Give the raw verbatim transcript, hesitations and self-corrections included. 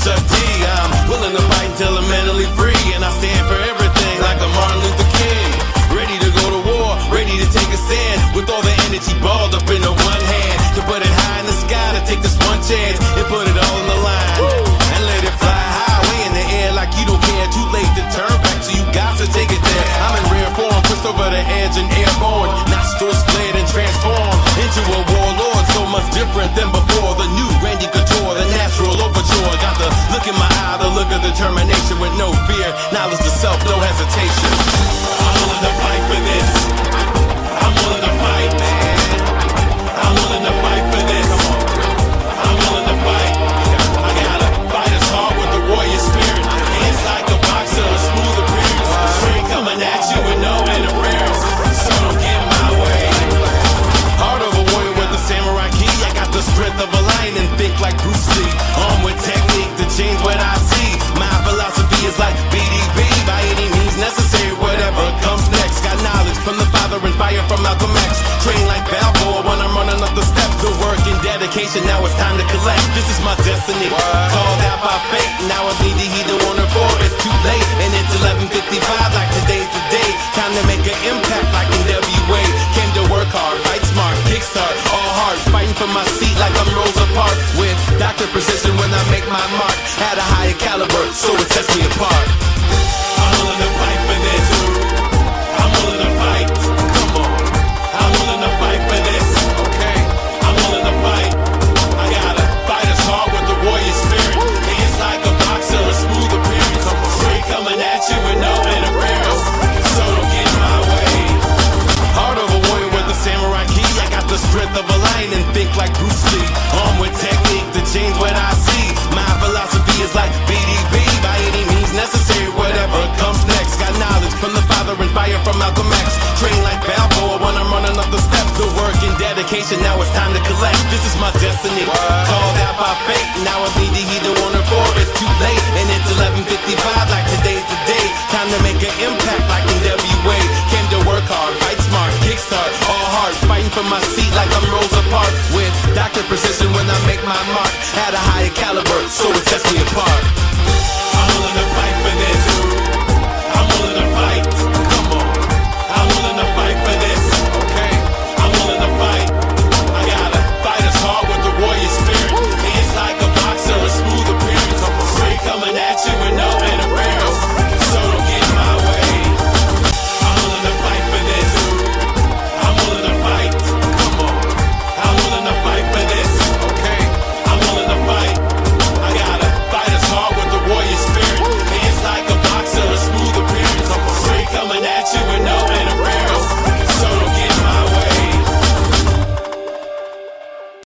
Chuck D. I'm willing to fight until I'm mentally free, and I stand for everything like a Martin Luther King. Ready to go to war, ready to take a stand, with all the energy balled up in the one hand, to put it high in the sky, to take this one chance and put it all on the line. Woo! And let it fly high, way in the air like you don't care. Too late to turn back, so you got to take it there. I'm in rare form, pushed over the edge and airborne, nostrils flared and transformed into a warlord, so much different than before. The new Randy Couture, the natural overture. Got the look in my eye, the look of determination, with no fear, knowledge to self, no hesitation. I'm willing to fight for this. I'm willing to fight, man. I'm willing to fight for this. I'm willing to fight. I gotta fight as hard with the warrior spirit. Hands like a boxer, a smooth appearance. Straight coming at you with no interference, so don't get in my way. Heart of a warrior with a samurai key. I got the strength of a lion and think like Bruce Lee. Armed with technique to change what I see. My philosophy is like B D B, by any means necessary, whatever comes next. Got knowledge from the Father and fire from Malcolm X. Train like Balboa when I'm running up the steps. The work and dedication, now it's time to collect. This is my destiny, called out by fate. Now I need to heed the warning, for it's too late. And it's eleven fifty-five, like today's the day. Time to make an impact like in W A. Came to work hard, fight smart, kickstart, all hard. Fighting for my seat like I'm Rosa Parks. With doctor precision when I make my mark. At a higher caliber, so it sets me apart. I'm willing to fight for this. I'm willing to fight. Come on. I'm willing to fight for this. Okay. I'm willing to fight. I gotta fight as hard with the warrior spirit. Hands like a boxer, a smooth appearance. Straight coming at you with no interference, so don't get in my way. Heart of a warrior with a samurai key. I got the strength of a lion and think like Bruce Lee. Armed with technique to change what I see. My philosophy is like B D B, by any means necessary, whatever comes next. Got knowledge from the Father and fire from Malcolm X. Train like Balboa when I'm running up the steps. The work and dedication, now it's time to collect. This is my destiny, called out by fate. Now I need to heed the warning, for it's too late. And it's eleven fifty-five, like today's the day. Time to make an impact like in W A. Came to work hard, fight smart, kickstart, all hard. Fighting for my seat like I'm Rosa Parks. With doctor precision when I make my mark. At a higher caliber, so it sets me apart.